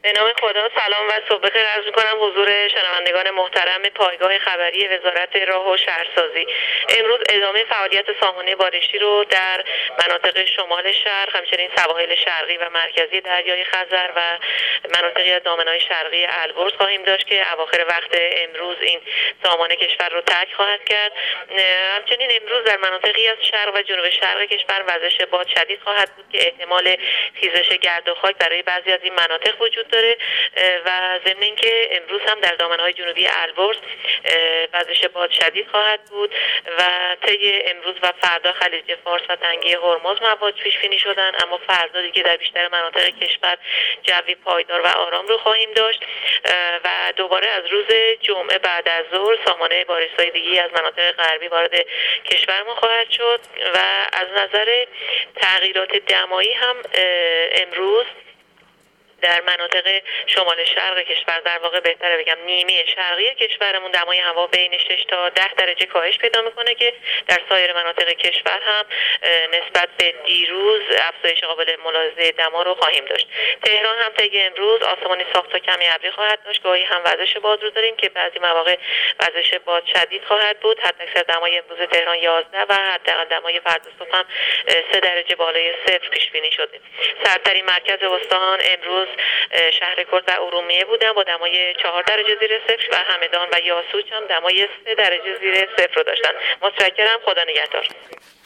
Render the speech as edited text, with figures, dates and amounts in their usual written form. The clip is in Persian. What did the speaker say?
به نام خدا، سلام و صبح بخیر عرض می‌کنم حضور شنوندگان محترم پایگاه خبری وزارت راه و شهرسازی. امروز ادامه فعالیت سامانه بارشی رو در مناطق شمال شهر، همچنین سواحل شرقی و مرکزی دریای خزر و مناطقی از دامنه‌های شرقی البرز خواهیم داشت که اواخر وقت امروز این سامانه کشور رو ترک خواهد کرد. همچنین امروز در مناطقی از شرق و جنوب شرق کشور وزش باد شدید خواهد بود که احتمال خیزش گرد و خاک برای بعضی از این مناطق وجود داره و ضمن اینکه امروز هم در دامنه‌های جنوبی البرز وزش باد شدید خواهد بود و طی امروز و فردا خلیج فارس و تنگه هرمز مواد پیش بینی شدن، اما فردا دیگه در بیشتر مناطق کشور جوی پایدار و آرام رو خواهیم داشت و دوباره از روز جمعه بعد از ظهر سامانه بارش‌های دیگه از مناطق غربی وارد کشور ما خواهد شد و از نظر تغییرات دمایی هم امروز در مناطق شمال شرق کشور، در واقع بهتره بگم نیمه شرقی کشورمون، دمای هوا بین 6 تا 10 درجه کاهش پیدا میکنه که در سایر مناطق کشور هم نسبت به دیروز افزایش قابل ملاحظه دما رو خواهیم داشت. تهران هم طی امروز آسمانی ساخت و کمی ابری خواهد داشت، گاهی هم وزش باد رو داریم که بعضی مواقع وزش باد شدید خواهد بود. حداکثر دمای امروز تهران 11 و حداقل دمای فردا صبح هم 3 درجه بالای صفر پیش بینی شده. سرترین مرکز استان امروز شهر کرد و ارومیه بودن با دمای 4 درجه زیر صفر و همدان و یاسوج هم دمای 3 درجه زیر صفر رو داشتن. متشکرم، خدا نگهدار.